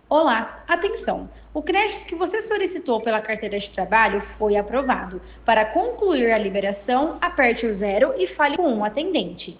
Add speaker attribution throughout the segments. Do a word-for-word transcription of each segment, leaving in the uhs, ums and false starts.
Speaker 1: Olá, atenção! O crédito que você solicitou pela carteira de trabalho foi aprovado. Para concluir a liberação, aperte o zero e fale com um atendente.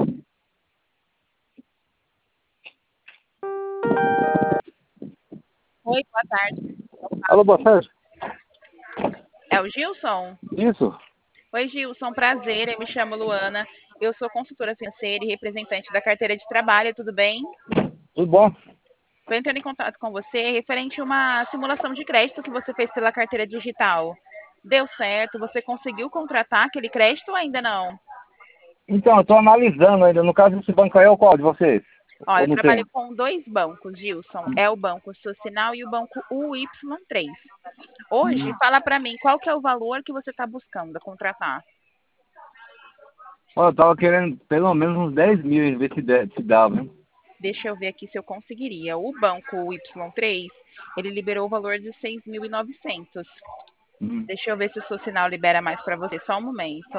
Speaker 2: Oi, boa tarde.
Speaker 3: Alô, boa tarde.
Speaker 2: É o Gilson?
Speaker 3: Isso,
Speaker 2: Oi, Gilson, prazer. Eu me chamo Luana. Eu sou consultora financeira e representante da carteira de trabalho, tudo bem?
Speaker 3: tudo bom?
Speaker 2: Estou entrando em contato com você referente a uma simulação de crédito que você fez pela carteira digital. Deu certo? Você conseguiu contratar aquele crédito ou ainda não?
Speaker 3: Então, eu estou analisando ainda. No caso, esse banco aí é o qual de vocês?
Speaker 2: Ó,
Speaker 3: Ou
Speaker 2: eu
Speaker 3: não
Speaker 2: trabalho
Speaker 3: tem?
Speaker 2: com dois bancos, Gilson. É o Banco Social e o Banco U Y três. Hoje, fala para mim qual que é o valor que você está buscando contratar.
Speaker 3: Ó, eu tava querendo pelo menos uns dez mil, ver se, der, se dava, hein?
Speaker 2: Deixa eu ver aqui se eu conseguiria. O banco Y três, ele liberou o valor de seis mil e novecentos.
Speaker 3: Hum.
Speaker 2: Deixa eu ver se o seu sinal libera mais para você. Só um momento.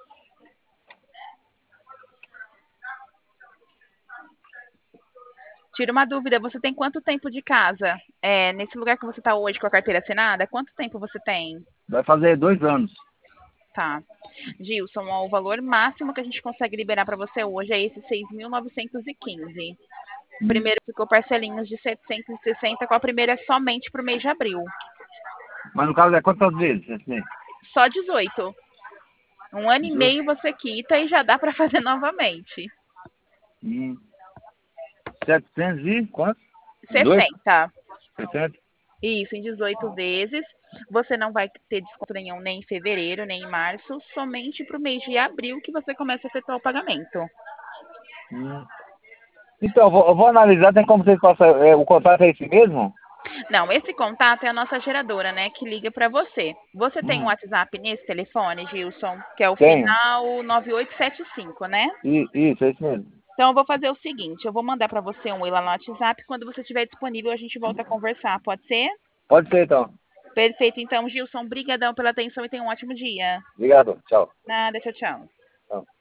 Speaker 2: Tira uma dúvida, você tem quanto tempo de casa? É, nesse lugar que você está hoje com a carteira assinada, quanto tempo você tem?
Speaker 3: Vai fazer dois anos.
Speaker 2: Tá. Gilson, ó, o valor máximo que a gente consegue liberar para você hoje é esse seis mil novecentos e quinze. O
Speaker 3: Hum.
Speaker 2: primeiro ficou parcelinhos de setecentos e sessenta, com a primeira é somente para o mês de abril.
Speaker 3: Mas no caso é quantas vezes? Assim?
Speaker 2: Só dezoito. Um ano e
Speaker 3: dezoito?
Speaker 2: meio você quita e já dá para fazer novamente.
Speaker 3: Hum. setecentos e quanto? Dezoito?
Speaker 2: sessenta.
Speaker 3: sessenta?
Speaker 2: Isso, em dezoito vezes. Você não vai ter desconto nenhum nem em fevereiro, nem em março, somente para o mês de abril que você começa a efetuar o pagamento.
Speaker 3: Hum. Então, eu vou, eu vou analisar. Tem como vocês passam. É, o contrato é esse mesmo?
Speaker 2: Não, esse contato é a nossa geradora, né, que liga para você. Você tem um
Speaker 3: Hum.
Speaker 2: WhatsApp nesse telefone, Gilson, que é o
Speaker 3: Tenho.
Speaker 2: final nove oito sete cinco, né?
Speaker 3: I, isso, é isso mesmo.
Speaker 2: Então eu vou fazer o seguinte, eu vou mandar para você um oi lá no WhatsApp, quando você estiver disponível a gente volta a conversar, pode ser?
Speaker 3: Pode ser, então.
Speaker 2: Perfeito, então, Gilson, brigadão pela atenção e tenha um ótimo dia.
Speaker 3: Obrigado. Tchau.
Speaker 2: Nada, tchau, tchau.
Speaker 3: Tchau.